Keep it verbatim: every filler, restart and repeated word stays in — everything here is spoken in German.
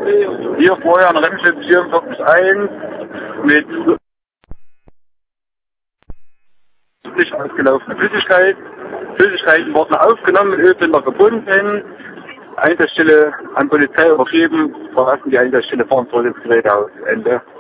Hier vorher ein Rennschritt vierundvierzig eins mit nicht ausgelaufene Flüssigkeit. Flüssigkeiten wurden aufgenommen, mit Ölbinder gebunden, Einsatzstelle an Polizei übergeben, verlassen die Einsatzstelle, fahren zurück ins Gerätehaus. Ende.